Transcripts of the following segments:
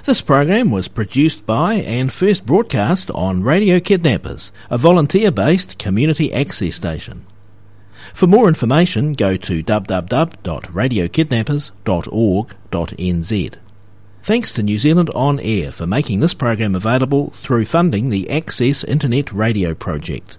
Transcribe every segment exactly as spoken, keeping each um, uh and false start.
This program was produced by and first broadcast on Radio Kidnappers, a volunteer-based community access station. For more information, go to w w w dot radio kidnappers dot org dot n z. Thanks to New Zealand On Air for making this program available through funding the Access Internet Radio Project.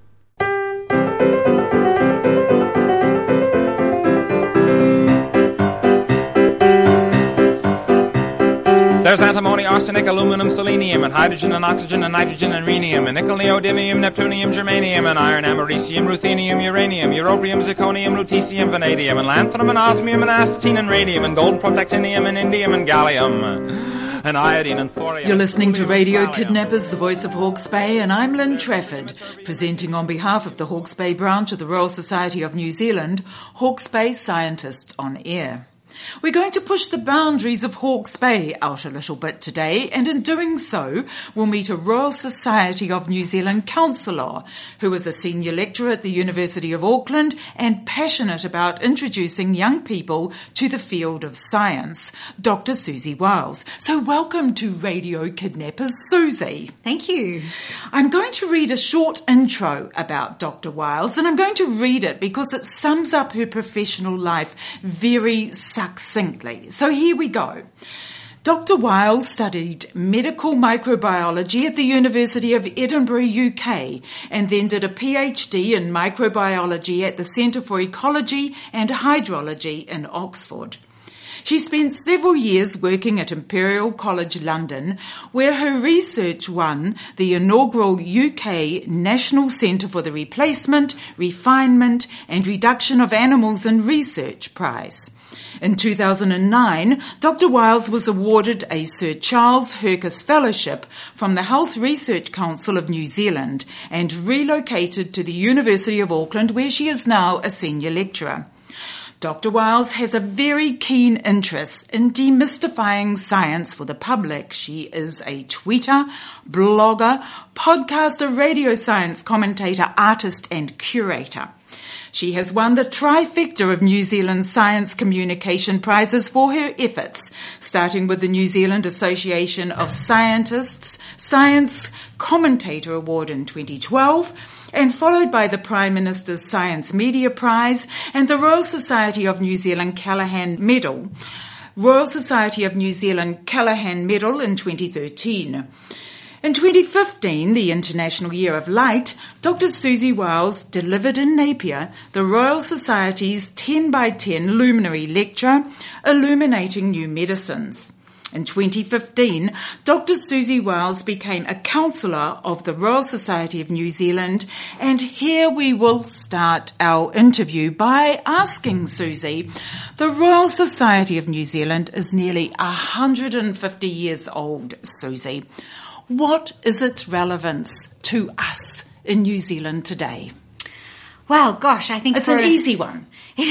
There's antimony, arsenic, aluminum, selenium, and hydrogen and oxygen and nitrogen and rhenium, and nickel, neodymium, neptunium, germanium, and iron, americium, ruthenium, uranium, europium, zirconium, lutetium, vanadium, and lanthanum, and osmium, and astatine, and radium, and gold, protactinium, and indium, and gallium, and iodine, and thorium. You're listening to Radio Kidnappers, the voice of Hawke's Bay, and I'm Lynn Trafford, presenting on behalf of the Hawke's Bay branch of the Royal Society of New Zealand, Hawke's Bay Scientists on Air. We're going to push the boundaries of Hawke's Bay out a little bit today, and in doing so, we'll meet a Royal Society of New Zealand counsellor who is a senior lecturer at the University of Auckland and passionate about introducing young people to the field of science, Doctor Susie Wiles. So welcome to Radio Kidnappers, Susie. Thank you. I'm going to read a short intro about Doctor Wiles, and I'm going to read it because it sums up her professional life very succinctly. So here we go. Doctor Wiles studied medical microbiology at the University of Edinburgh, U K, and then did a PhD in microbiology at the Centre for Ecology and Hydrology in Oxford. She spent several years working at Imperial College London, where her research won the inaugural U K National Centre for the Replacement, Refinement and Reduction of Animals in Research Prize. In two thousand nine, Doctor Wiles was awarded a Sir Charles Hercus Fellowship from the Health Research Council of New Zealand and relocated to the University of Auckland, where she is now a senior lecturer. Doctor Wiles has a very keen interest in demystifying science for the public. She is a tweeter, blogger, podcaster, radio science commentator, artist and curator. She has won the trifecta of New Zealand Science Communication Prizes for her efforts, starting with the New Zealand Association of Scientists Science Commentator Award in twenty twelve, and followed by the Prime Minister's Science Media Prize and the Royal Society of New Zealand Callaghan Medal. Royal Society of New Zealand Callaghan Medal in twenty thirteen. In twenty fifteen, the International Year of Light, Doctor Susie Wiles delivered in Napier the Royal Society's ten by ten luminary lecture, Illuminating New Medicines. In twenty fifteen, Doctor Susie Wiles became a counsellor of the Royal Society of New Zealand, and here we will start our interview by asking Susie, the Royal Society of New Zealand is nearly one hundred fifty years old, Susie. What is its relevance to us in New Zealand today? Well, gosh, I think it's an easy one.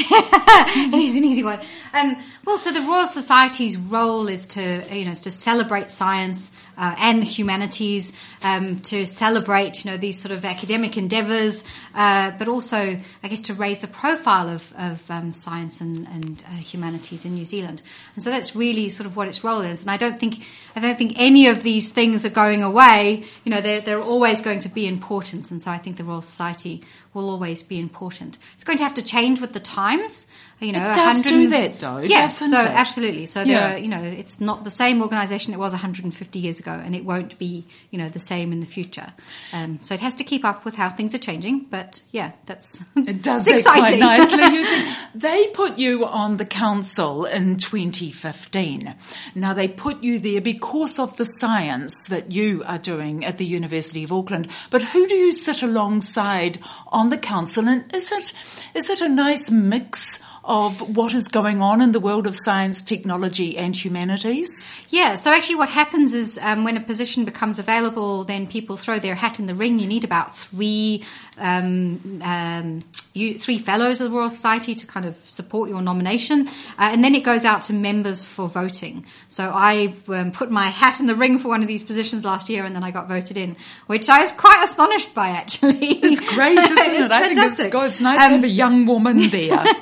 It is an easy one. Um, well, so the Royal Society's role is to, you know, is to celebrate science uh, and the humanities, um, to celebrate, you know, these sort of academic endeavours, uh, but also, I guess, to raise the profile of, of um, science and, and uh, humanities in New Zealand. And so that's really sort of what its role is. And I don't think, I don't think any of these things are going away. You know, they're, they're always going to be important. And so I think the Royal Society will always be important. It's going to have to change with the times. You know, it does do that, though. Yes, doesn't so it? Absolutely. So yeah. there are, you know, it's not the same organisation it was one hundred fifty years ago, and it won't be, you know, the same in the future. Um, so it has to keep up with how things are changing. But yeah, that's it does that quite nicely. You think, they put you on the council in twenty fifteen. Now they put you there because of the science that you are doing at the University of Auckland. But who do you sit alongside on the council? And is it is it a nice mix of what is going on in the world of science, technology and humanities? Yeah, so actually what happens is um, when a position becomes available, then people throw their hat in the ring. You need about three um, um, you, three fellows of the Royal Society to kind of support your nomination. Uh, and then it goes out to members for voting. So I um, put my hat in the ring for one of these positions last year, and then I got voted in, which I was quite astonished by, actually. It's great, isn't it's it? I fantastic. think it's, God, it's nice um, to have a young woman there. Mm. and,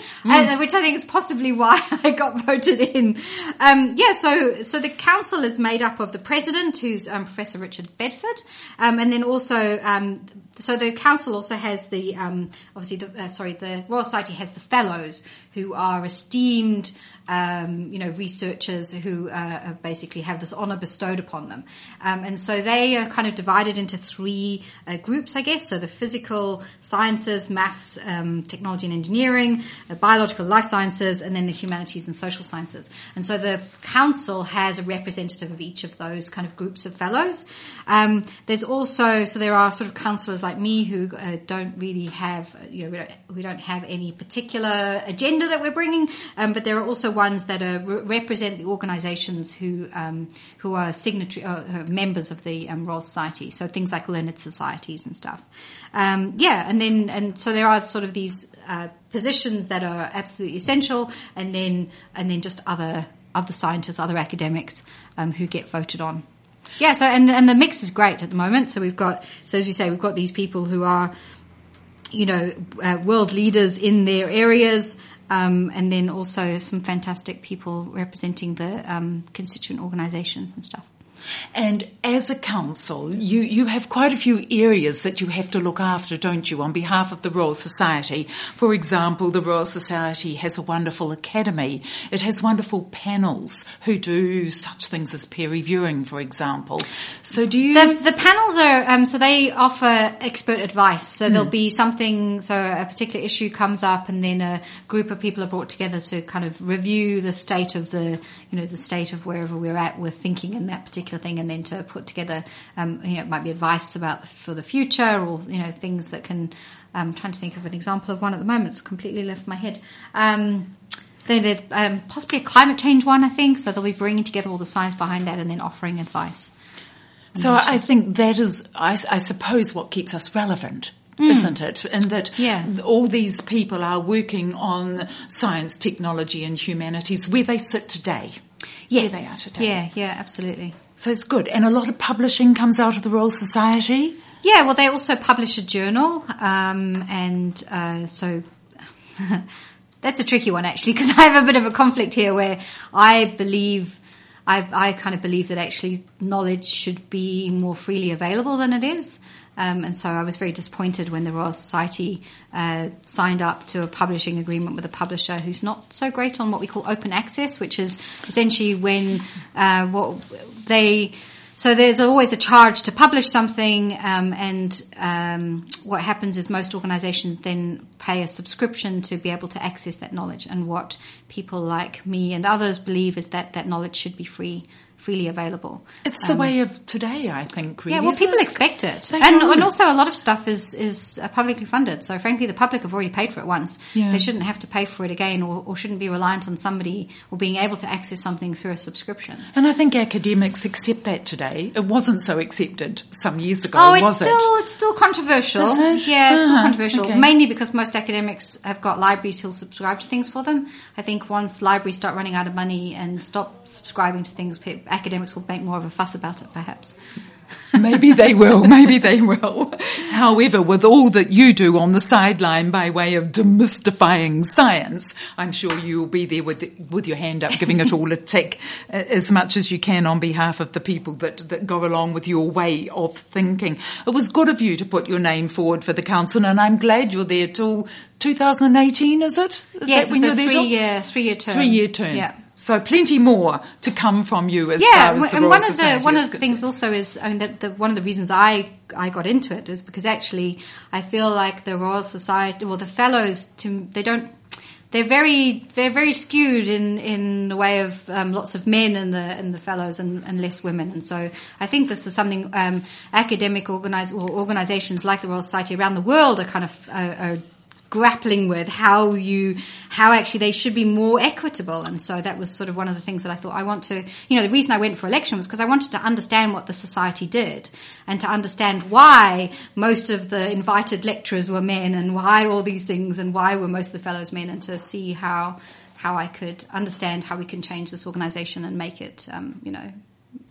I, which I think is possibly why I got voted in. Um, yeah, so so the council is made up of the president, who's um, Professor Richard Bedford, um, and then also um, so the council also has the um, obviously the uh, sorry the Royal Society has the fellows, who are esteemed um, you know researchers who uh, basically have this honour bestowed upon them, um, and so they are kind of divided into three uh, groups, I guess. So the physical sciences, maths, um, technology and engineering, uh, biological life sciences, and then the humanities and social sciences. And so the council has a representative of each of those kind of groups of fellows. Um, there's also, so there are sort of councillors like me who uh, don't really have, you know, we don't, we don't have any particular agenda that we're bringing, um, but there are also ones that are, represent the organisations who um, who are signatory uh, members of the um, Royal Society. So things like learned societies and stuff. Um, yeah, and then and so there are sort of these uh, positions that are absolutely essential, and then and then just other other scientists, other academics um, who get voted on. Yeah, so and and the mix is great at the moment. So we've got, so as you say, we've got these people who are, you know, uh, world leaders in their areas, um, and then also some fantastic people representing the um, constituent organisations and stuff. And as a council, you, you have quite a few areas that you have to look after, don't you, on behalf of the Royal Society. For example, the Royal Society has a wonderful academy. It has wonderful panels who do such things as peer reviewing, for example. So do you... The, the panels are, um, so they offer expert advice. So mm. there'll be something, so a particular issue comes up and then a group of people are brought together to kind of review the state of the, you know, the state of wherever we're at with thinking in that particular thing, and then to put together, um, you know, it might be advice about for the future, or you know, things that can. I'm trying to think of an example of one at the moment. It's completely left my head. Um, there's um, possibly a climate change one, I think. So they'll be bringing together all the science behind that, and then offering advice. So I think that is, I, I suppose, what keeps us relevant. Mm. Isn't it? And that yeah. all these people are working on science, technology and humanities where they sit today. Yes. Where they are today. Yeah, yeah, absolutely. So it's good. And a lot of publishing comes out of the Royal Society? Yeah, well, they also publish a journal. Um, and uh, so that's a tricky one, actually, because I have a bit of a conflict here where I believe, I, I kind of believe that actually knowledge should be more freely available than it is. Um, and so I was very disappointed when the Royal Society uh, signed up to a publishing agreement with a publisher who's not so great on what we call open access, which is essentially when uh, what they... So there's always a charge to publish something, um, and um, what happens is most organisations then pay a subscription to be able to access that knowledge. And what people like me and others believe is that that knowledge should be free. freely available. It's the um, way of today, I think, really. Yeah, well, people expect it. And, and also a lot of stuff is, is publicly funded. So frankly, the public have already paid for it once. Yeah. They shouldn't have to pay for it again, or, or shouldn't be reliant on somebody or being able to access something through a subscription. And I think academics accept that today. It wasn't so accepted some years ago, oh, it's was still, it? It's still controversial. Is it? Yeah, it's uh-huh. still controversial. Okay. Mainly because most academics have got libraries who'll subscribe to things for them. I think once libraries start running out of money and stop subscribing to things, academics will make more of a fuss about it, perhaps. Maybe they will, maybe they will. However, with all that you do on the sideline by way of demystifying science, I'm sure you'll be there with with your hand up, giving it all a tick as much as you can on behalf of the people that, that go along with your way of thinking. It was good of you to put your name forward for the council, and I'm glad you're there till two thousand eighteen, is it? Is yes, that when it's you're a there three-year, three-year term. Three-year term. Yeah. So plenty more to come from you as yeah, far as the and Royal one of Society the one is of the things also is, I mean, that the, one of the reasons I I got into it is because actually I feel like the Royal Society, well, the fellows, to they don't, they're very they're very skewed in in the way of um, lots of men in the in the fellows and, and less women, and so I think this is something um, academic organize or organisations like the Royal Society around the world are kind of uh, are grappling with how you, how actually they should be more equitable. And so that was sort of one of the things that I thought I want to, you know, the reason I went for election was because I wanted to understand what the society did and to understand why most of the invited lecturers were men and why all these things and why were most of the fellows men, and to see how, how I could understand how we can change this organisation and make it, um, you know,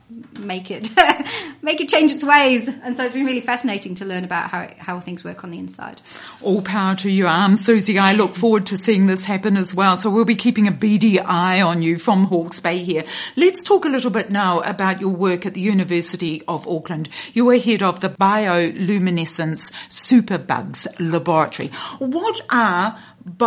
make it make it change its ways. And so it's been really fascinating to learn about how how things work on the inside. All power to your arms, Susie. I look forward to seeing this happen as well. So we'll be keeping a beady eye on you from Hawke's Bay here. Let's talk a little bit now about your work at the University of Auckland. You are head of the Bioluminescence Superbugs Laboratory. What are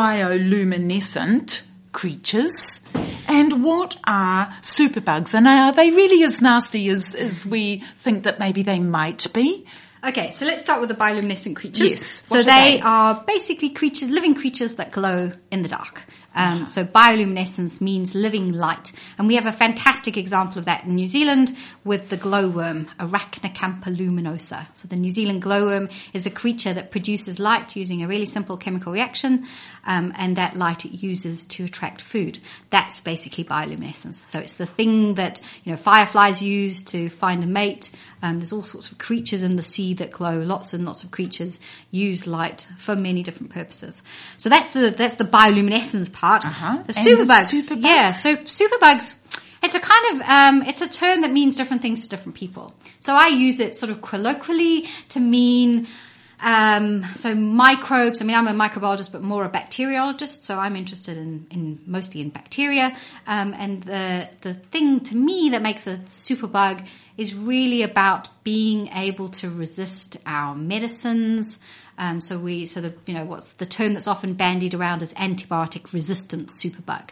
bioluminescent creatures and what are superbugs, and are they really as nasty as, as we think that maybe they might be? Okay, so let's start with the bioluminescent creatures. Yes. So What are they, they? are basically creatures, living creatures that glow in the dark. Um, so bioluminescence means living light. And we have a fantastic example of that in New Zealand with the glowworm, Arachnocampa luminosa. So the New Zealand glowworm is a creature that produces light using a really simple chemical reaction, um, and that light it uses to attract food. That's basically bioluminescence. So it's the thing that, you know, fireflies use to find a mate. Um, there's all sorts of creatures in the sea that glow. Lots and lots of creatures use light for many different purposes. So that's the that's the bioluminescence part. Uh-huh. The And the superbugs, superbugs? yeah. So superbugs, it's a kind of um, it's a term that means different things to different people. So I use it sort of colloquially to mean. Um, so microbes, I mean, I'm a microbiologist, but more a bacteriologist. So I'm interested in, in mostly in bacteria. Um, and the, the thing to me that makes a superbug is really about being able to resist our medicines. Um, so we, so the, you know, what's the term that's often bandied around as antibiotic resistant superbug.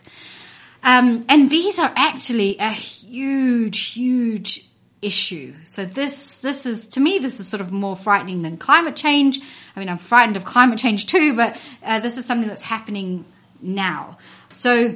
Um, and these are actually a huge, huge issue. So this, this is, to me, this is sort of more frightening than climate change. I mean, I'm frightened of climate change too, but uh, this is something that's happening now. So,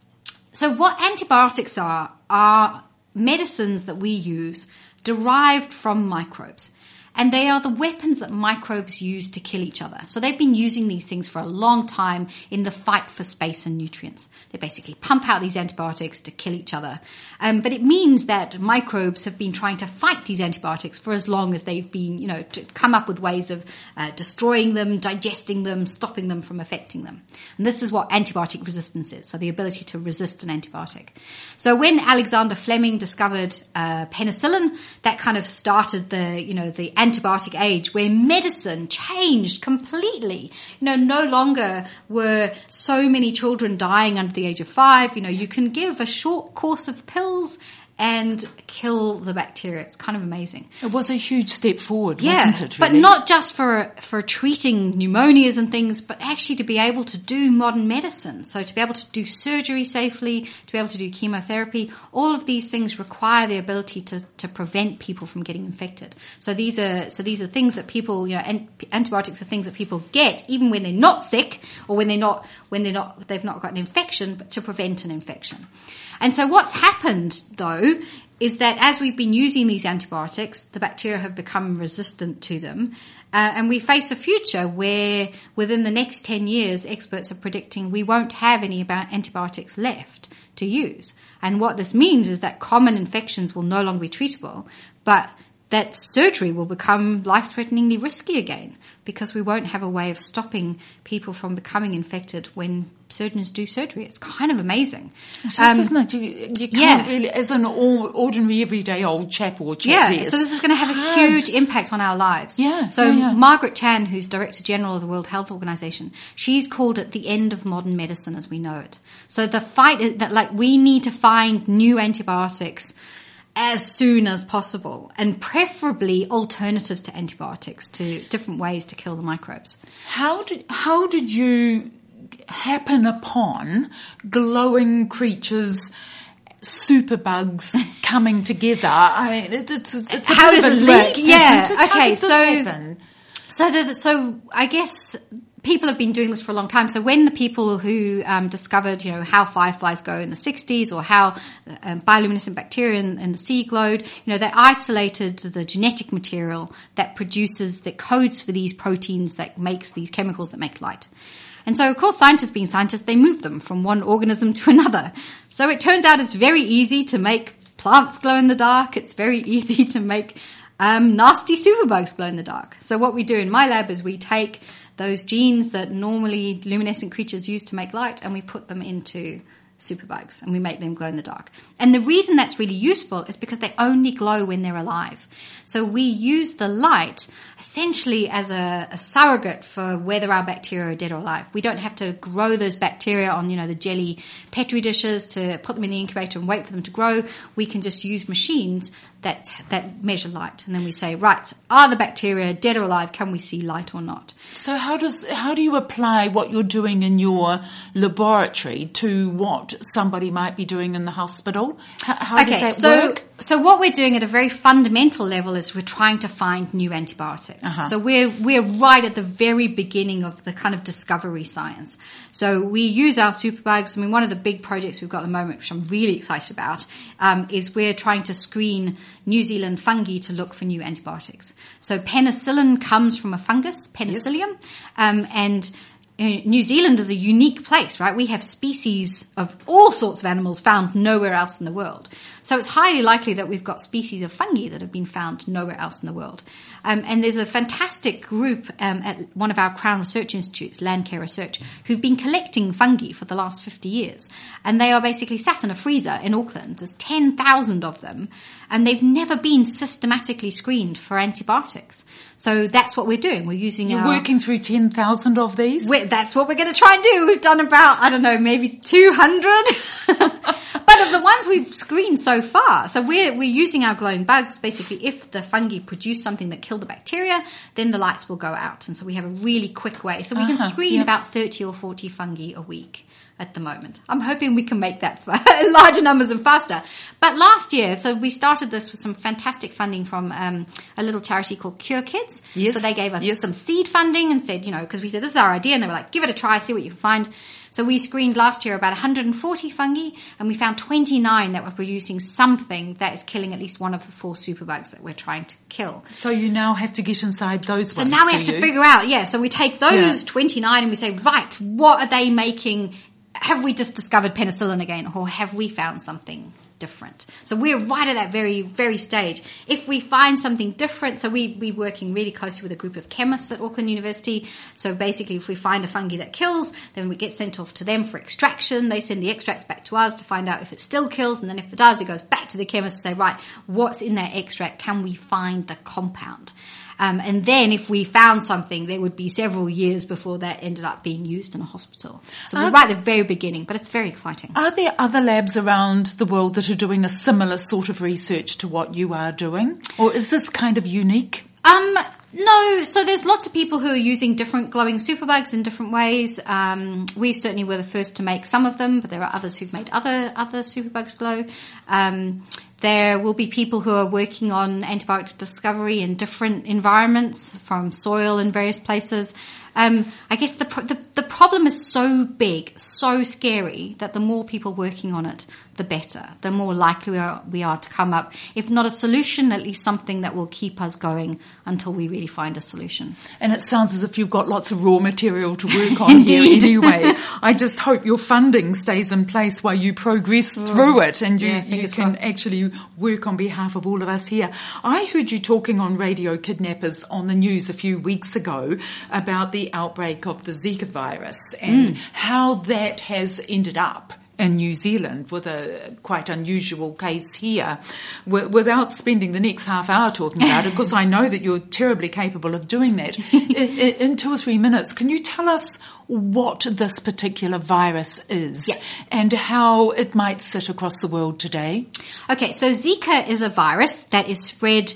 so what antibiotics are, are medicines that we use derived from microbes. And they are the weapons that microbes use to kill each other. So they've been using these things for a long time in the fight for space and nutrients. They basically pump out these antibiotics to kill each other. Um, but it means that microbes have been trying to fight these antibiotics for as long as they've been, you know, to come up with ways of uh, destroying them, digesting them, stopping them from affecting them. And this is what antibiotic resistance is. So the ability to resist an antibiotic. So when Alexander Fleming discovered uh, penicillin, that kind of started the, you know, the antibiotic age where medicine changed completely. You know, no longer were so many children dying under the age of five. You know, you can give a short course of pills and kill the bacteria. It's kind of amazing. It was a huge step forward, yeah, wasn't it? Really? But not just for for treating pneumonias and things, but actually to be able to do modern medicine. So to be able to do surgery safely, to be able to do chemotherapy, all of these things require the ability to, to prevent people from getting infected. So these are so these are things that people, you know, and antibiotics are things that people get even when they're not sick or when they're not when they're not they've not got an infection, but to prevent an infection. And so what's happened, though, is that as we've been using these antibiotics, the bacteria have become resistant to them. Uh, and we face a future where within the next ten years, experts are predicting we won't have any about antibiotics left to use. And what this means is that common infections will no longer be treatable, but that surgery will become life-threateningly risky again because we won't have a way of stopping people from becoming infected when surgeons do surgery. It's kind of amazing. It's just, Um, isn't it? You, you can't yeah. really, as an all, ordinary, everyday old chap or chap. Yeah, there, so this is going to have a hard. huge impact on our lives. Yeah, So yeah, yeah. Margaret Chan, who's Director General of the World Health Organization, she's called it the end of modern medicine as we know it. So the fight is that, like, we need to find new antibiotics as soon as possible, and preferably alternatives to antibiotics, to different ways to kill the microbes. How did how did you happen upon glowing creatures, superbugs coming together? I mean, it, it's it's a How bit does of a this work? leap, Yeah, isn't it? How okay, did this so- happen? So, the, so I guess people have been doing this for a long time. So when the people who um, discovered, you know, how fireflies go in the sixties, or how um, bioluminescent bacteria in, in the sea glowed, you know, they isolated the genetic material that produces, that codes for these proteins that makes these chemicals that make light. And so, of course, scientists being scientists, they move them from one organism to another. So it turns out it's very easy to make plants glow in the dark. It's very easy to make um, nasty superbugs glow in the dark. So what we do in my lab is we take those genes that normally luminescent creatures use to make light, and we put them into superbugs, and we make them glow in the dark. And the reason that's really useful is because they only glow when they're alive. So we use the light essentially as a, a surrogate for whether our bacteria are dead or alive. We don't have to grow those bacteria on, you know, the jelly Petri dishes to put them in the incubator and wait for them to grow. We can just use machines that that measure light, and then we say, right, are the bacteria dead or alive? Can we see light or not? So how does how do you apply what you're doing in your laboratory to what somebody might be doing in the hospital? How, how okay, does that so, work? So what we're doing at a very fundamental level is we're trying to find new antibiotics. Uh-huh. So we're we're right at the very beginning of the kind of discovery science. So we use our superbugs. I mean, one of the big projects we've got at the moment, which I'm really excited about, um, is we're trying to screen New Zealand fungi to look for new antibiotics. So penicillin comes from a fungus, Penicillium, yes. um, and New Zealand is a unique place, right? We have species of all sorts of animals found nowhere else in the world. So it's highly likely that we've got species of fungi that have been found nowhere else in the world. Um, and there's a fantastic group um, at one of our Crown Research Institutes, Landcare Research, who've been collecting fungi for the last fifty years. And they are basically sat in a freezer in Auckland. There's ten thousand of them. And they've never been systematically screened for antibiotics. So that's what we're doing. We're using You're our... working through ten thousand of these? We're, that's what we're going to try and do. We've done about, I don't know, maybe two hundred. But of the ones we've screened so far, so we're we're using our glowing bugs. Basically, if the fungi produce something that kill the bacteria, then the lights will go out. And so we have a really quick way. So we uh-huh, can screen yep. about thirty or forty fungi a week at the moment. I'm hoping we can make that larger numbers and faster. But last year, so we started this with some fantastic funding from um, a little charity called Cure Kids. Yes. So they gave us yes. some seed funding and said, you know, because we said, this is our idea. And they were like, give it a try, see what you can find. So we screened last year about one hundred forty fungi, and we found twenty-nine that were producing something that is killing at least one of the four superbugs that we're trying to kill. So you now have to get inside those so ones, So now we do have you? to figure out, yeah, so we take those yeah. twenty-nine and we say, right, what are they making? Have we just discovered penicillin again, or have we found something different? So we're right at that very, very stage. If we find something different, so we, we're working really closely with a group of chemists at Auckland University. So basically, if we find a fungi that kills, then we get sent off to them for extraction. They send the extracts back to us to find out if it still kills. And then if it does, it goes back to the chemist to say, right, what's in that extract? Can we find the compound? Um, and then if we found something, there would be several years before that ended up being used in a hospital. So we're are, right at the very beginning, but it's very exciting. Are there other labs around the world that are doing a similar sort of research to what you are doing? Or is this kind of unique? Um, no, so there's lots of people who are using different glowing superbugs in different ways. Um, we certainly were the first to make some of them, but there are others who've made other, other superbugs glow. Um, There will be people who are working on antibiotic discovery in different environments, from soil in various places. Um, I guess the, the the problem is so big, so scary, that the more people working on it, the better. The more likely we are, we are to come up, if not a solution, at least something that will keep us going until we really find a solution. And it sounds as if you've got lots of raw material to work on here anyway. I just hope your funding stays in place while you progress oh. through it, and you, yeah, you can crossed. actually work on behalf of all of us here. I heard you talking on Radio Kidnappers on the news a few weeks ago about the outbreak of the Zika virus and mm. how that has ended up in New Zealand with a quite unusual case here. W- without spending the next half hour talking about it, because I know that you're terribly capable of doing that, in, in two or three minutes, can you tell us what this particular virus is yeah. and how it might sit across the world today? Okay, so Zika is a virus that is spread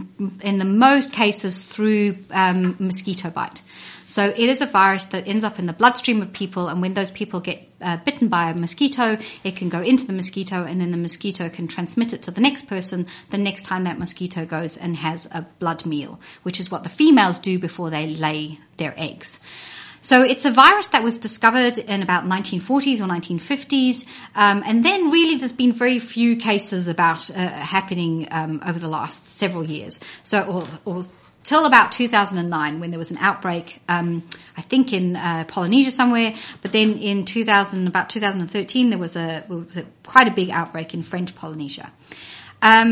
in the most cases through um, mosquito bite. So it is a virus that ends up in the bloodstream of people, and when those people get uh, bitten by a mosquito, it can go into the mosquito, and then the mosquito can transmit it to the next person the next time that mosquito goes and has a blood meal, which is what the females do before they lay their eggs. So it's a virus that was discovered in about nineteen forties or nineteen fifties, um, and then really there's been very few cases about uh, happening um, over the last several years. So, or, or till about two thousand nine, when there was an outbreak, um, I think in uh, Polynesia somewhere. But then in two thousand, about twenty thirteen, there was a, was a quite a big outbreak in French Polynesia. Um,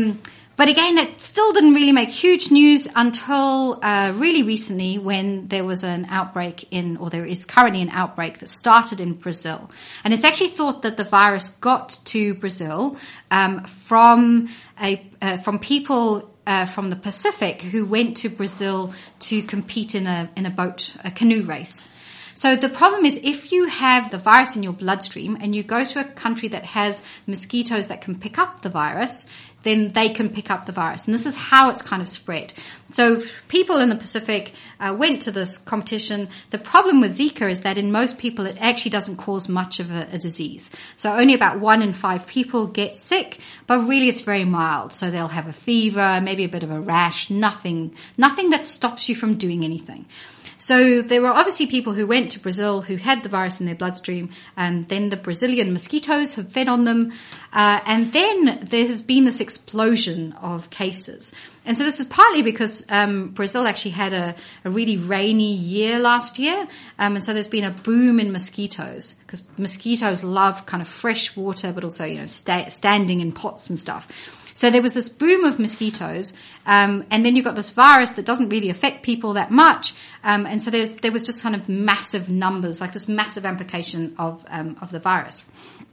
But again, that still didn't really make huge news until uh, really recently, when there was an outbreak in, or there is currently an outbreak that started in Brazil. And it's actually thought that the virus got to Brazil um, from a uh, from people uh, from the Pacific who went to Brazil to compete in a in a boat, a canoe race. So the problem is, if you have the virus in your bloodstream and you go to a country that has mosquitoes that can pick up the virus, then they can pick up the virus. And this is how it's kind of spread. So people in the Pacific uh, went to this competition. The problem with Zika is that in most people, it actually doesn't cause much of a, a disease. So only about one in five people get sick, but really it's very mild. So they'll have a fever, maybe a bit of a rash, nothing, nothing that stops you from doing anything. So there were obviously people who went to Brazil who had the virus in their bloodstream, and then the Brazilian mosquitoes have fed on them, uh, and then there has been this explosion of cases. And so this is partly because um, Brazil actually had a, a really rainy year last year, um, and so there's been a boom in mosquitoes, because mosquitoes love kind of fresh water, but also, you know, sta- standing in pots and stuff. So there was this boom of mosquitoes, um, and then you've got this virus that doesn't really affect people that much, um, and so there's, there was just kind of massive numbers, like this massive amplification of um, of the virus.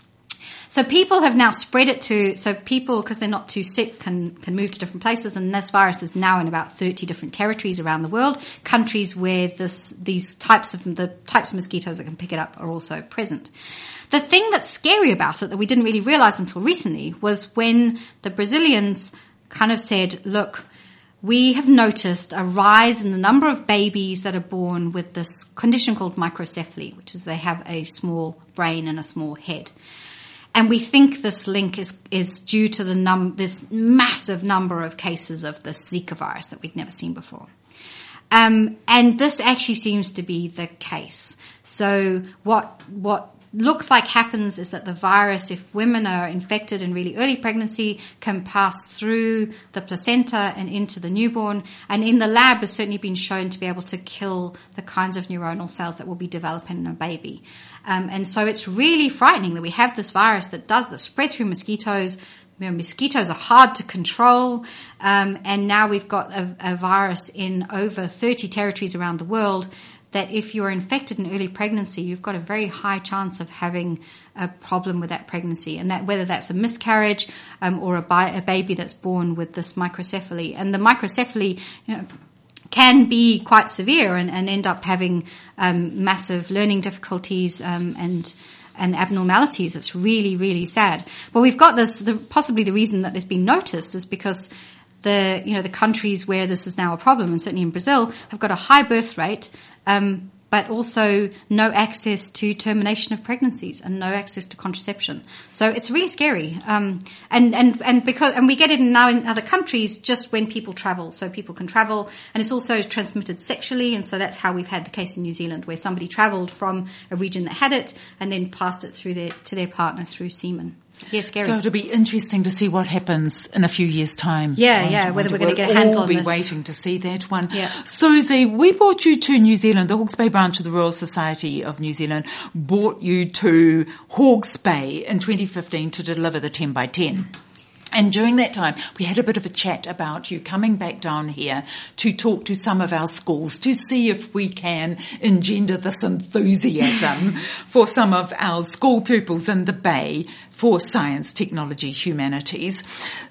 So people have now spread it to, so people, because they're not too sick, can can move to different places, and this virus is now in about thirty different territories around the world, countries where this these types of the types of mosquitoes that can pick it up are also present. The thing that's scary about it that we didn't really realize until recently was when the Brazilians kind of said, look, we have noticed a rise in the number of babies that are born with this condition called microcephaly, which is they have a small brain and a small head. And we think this link is, is due to the num- this massive number of cases of this Zika virus that we'd never seen before. Um, and this actually seems to be the case. So what, what, looks like happens is that the virus, if women are infected in really early pregnancy, can pass through the placenta and into the newborn. And in the lab has certainly been shown to be able to kill the kinds of neuronal cells that will be developing in a baby. Um, and so it's really frightening that we have this virus that does that spread through mosquitoes. You know, mosquitoes are hard to control, um, and now we've got a, a virus in over thirty territories around the world that if you're infected in early pregnancy, you've got a very high chance of having a problem with that pregnancy, and that whether that's a miscarriage um, or a, bi- a baby that's born with this microcephaly. And the microcephaly, you know, can be quite severe and, and end up having um, massive learning difficulties um, and and abnormalities. It's really, really sad. But we've got this, the, possibly the reason that it's been noticed is because the, you know, the countries where this is now a problem, and certainly in Brazil, have got a high birth rate, um, but also no access to termination of pregnancies and no access to contraception. So it's really scary. Um, and, and, and because, and we get it now in other countries just when people travel. So people can travel, and it's also transmitted sexually. And so that's how we've had the case in New Zealand, where somebody traveled from a region that had it and then passed it through their, to their partner through semen. Yeah, scary. So it'll be interesting to see what happens in a few years' time. Yeah, yeah, wonder, whether we're going to get a handle on this. We'll be waiting to see that one. Yeah. Susie, we brought you to New Zealand. The Hawke's Bay branch of the Royal Society of New Zealand brought you to Hawke's Bay in twenty fifteen to deliver the ten by ten. And during that time, we had a bit of a chat about you coming back down here to talk to some of our schools to see if we can engender this enthusiasm for some of our school pupils in the Bay for science, technology, humanities.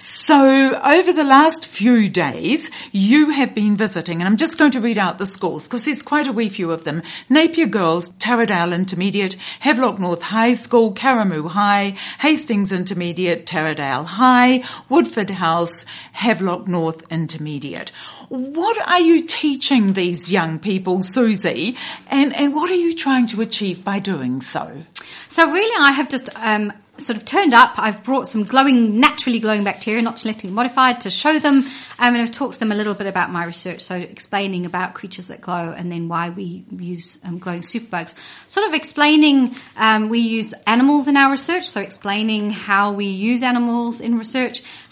So over the last few days, you have been visiting, and I'm just going to read out the schools because there's quite a wee few of them. Napier Girls, Taradale Intermediate, Havelock North High School, Karamu High, Hastings Intermediate, Taradale High, Woodford House, Havelock North Intermediate. What are you teaching these young people, Susie, and, and what are you trying to achieve by doing so? So really I have just um, sort of turned up. I've brought some glowing, naturally glowing bacteria, not genetically modified, to show them, um, and I've talked to them a little bit about my research, so explaining about creatures that glow and then why we use um, glowing superbugs. Sort of explaining um, we use animals in our research, so explaining how we use animals in research,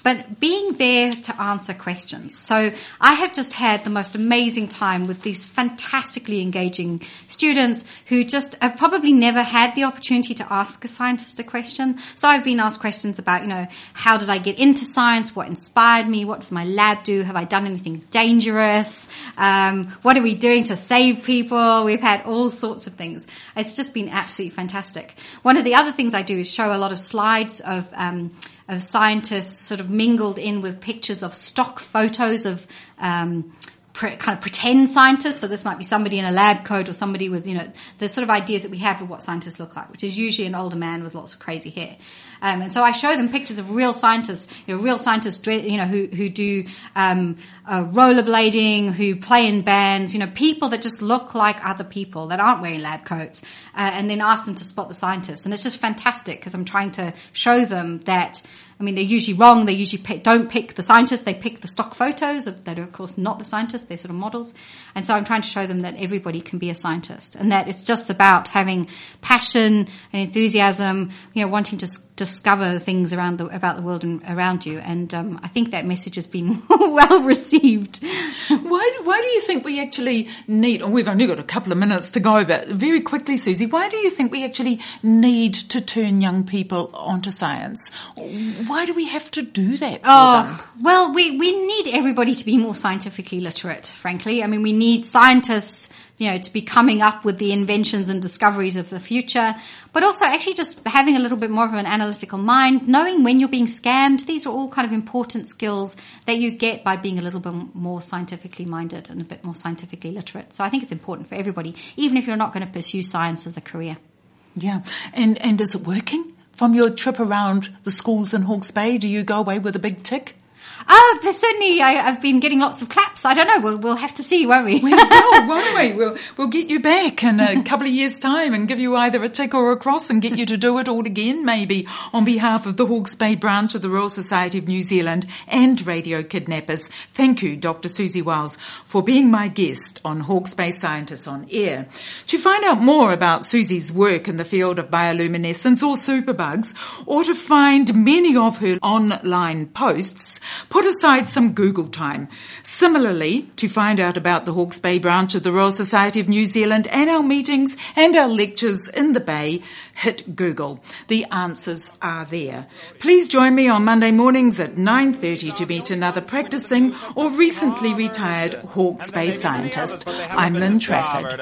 but being there to answer questions. So I have just had the most amazing time with these fantastically engaging students who just have probably never had the opportunity to ask a scientist a question. So I've been asked questions about, you know, how did I get into science? What inspired me? What does my lab do? Have I done anything dangerous? Um, what are we doing to save people? We've had all sorts of things. It's just been absolutely fantastic. One of the other things I do is show a lot of slides of um, of scientists sort of mingled in with pictures of stock photos of um, pre- kind of pretend scientists. So this might be somebody in a lab coat or somebody with, you know, the sort of ideas that we have of what scientists look like, which is usually an older man with lots of crazy hair. Um, and so I show them pictures of real scientists, you know, real scientists, you know, who, who do, um, uh, rollerblading, who play in bands, you know, people that just look like other people that aren't wearing lab coats, uh, and then ask them to spot the scientists. And it's just fantastic because I'm trying to show them that, I mean, they're usually wrong. They usually pick, don't pick the scientists. They pick the stock photos of, that are, of course, not the scientists. They're sort of models. And so I'm trying to show them that everybody can be a scientist and that it's just about having passion and enthusiasm, you know, wanting to s- discover things around the, about the world and around you. And um, I think that message has been well received. Why, why do you think we actually need, oh, we've only got a couple of minutes to go, but very quickly, Susie, why do you think we actually need to turn young people onto science? Why do we have to do that for oh, them? Well, we, we need everybody to be more scientifically literate, frankly. I mean, we need scientists, you know, to be coming up with the inventions and discoveries of the future, but also actually just having a little bit more of an analytical mind, knowing when you're being scammed. These are all kind of important skills that you get by being a little bit more scientifically minded and a bit more scientifically literate. So I think it's important for everybody, even if you're not going to pursue science as a career. Yeah. And, and is it working? From your trip around the schools in Hawke's Bay, do you go away with a big tick? Oh, there's certainly, I, I've been getting lots of claps. I don't know. We'll, we'll have to see, won't we? We will, won't we? We'll, we'll get you back in a couple of years' time and give you either a tick or a cross and get you to do it all again, maybe, on behalf of the Hawke's Bay branch of the Royal Society of New Zealand and Radio Kidnappers. Thank you, Doctor Susie Wiles, for being my guest on Hawke's Bay Scientists on Air. To find out more about Susie's work in the field of bioluminescence or superbugs, or to find many of her online posts, put aside some Google time. Similarly, to find out about the Hawke's Bay branch of the Royal Society of New Zealand and our meetings and our lectures in the Bay, hit Google. The answers are there. Please join me on Monday mornings at nine thirty to meet another practicing or recently retired Hawke's Bay scientist. I'm Lynn Trafford.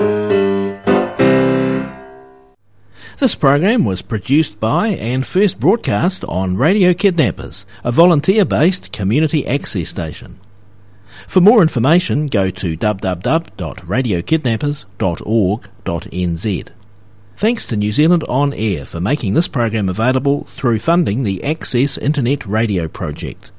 This program was produced by and first broadcast on Radio Kidnappers, a volunteer-based community access station. For more information, go to w w w dot radio kidnappers dot org dot n z. Thanks to New Zealand On Air for making this program available through funding the Access Internet Radio Project.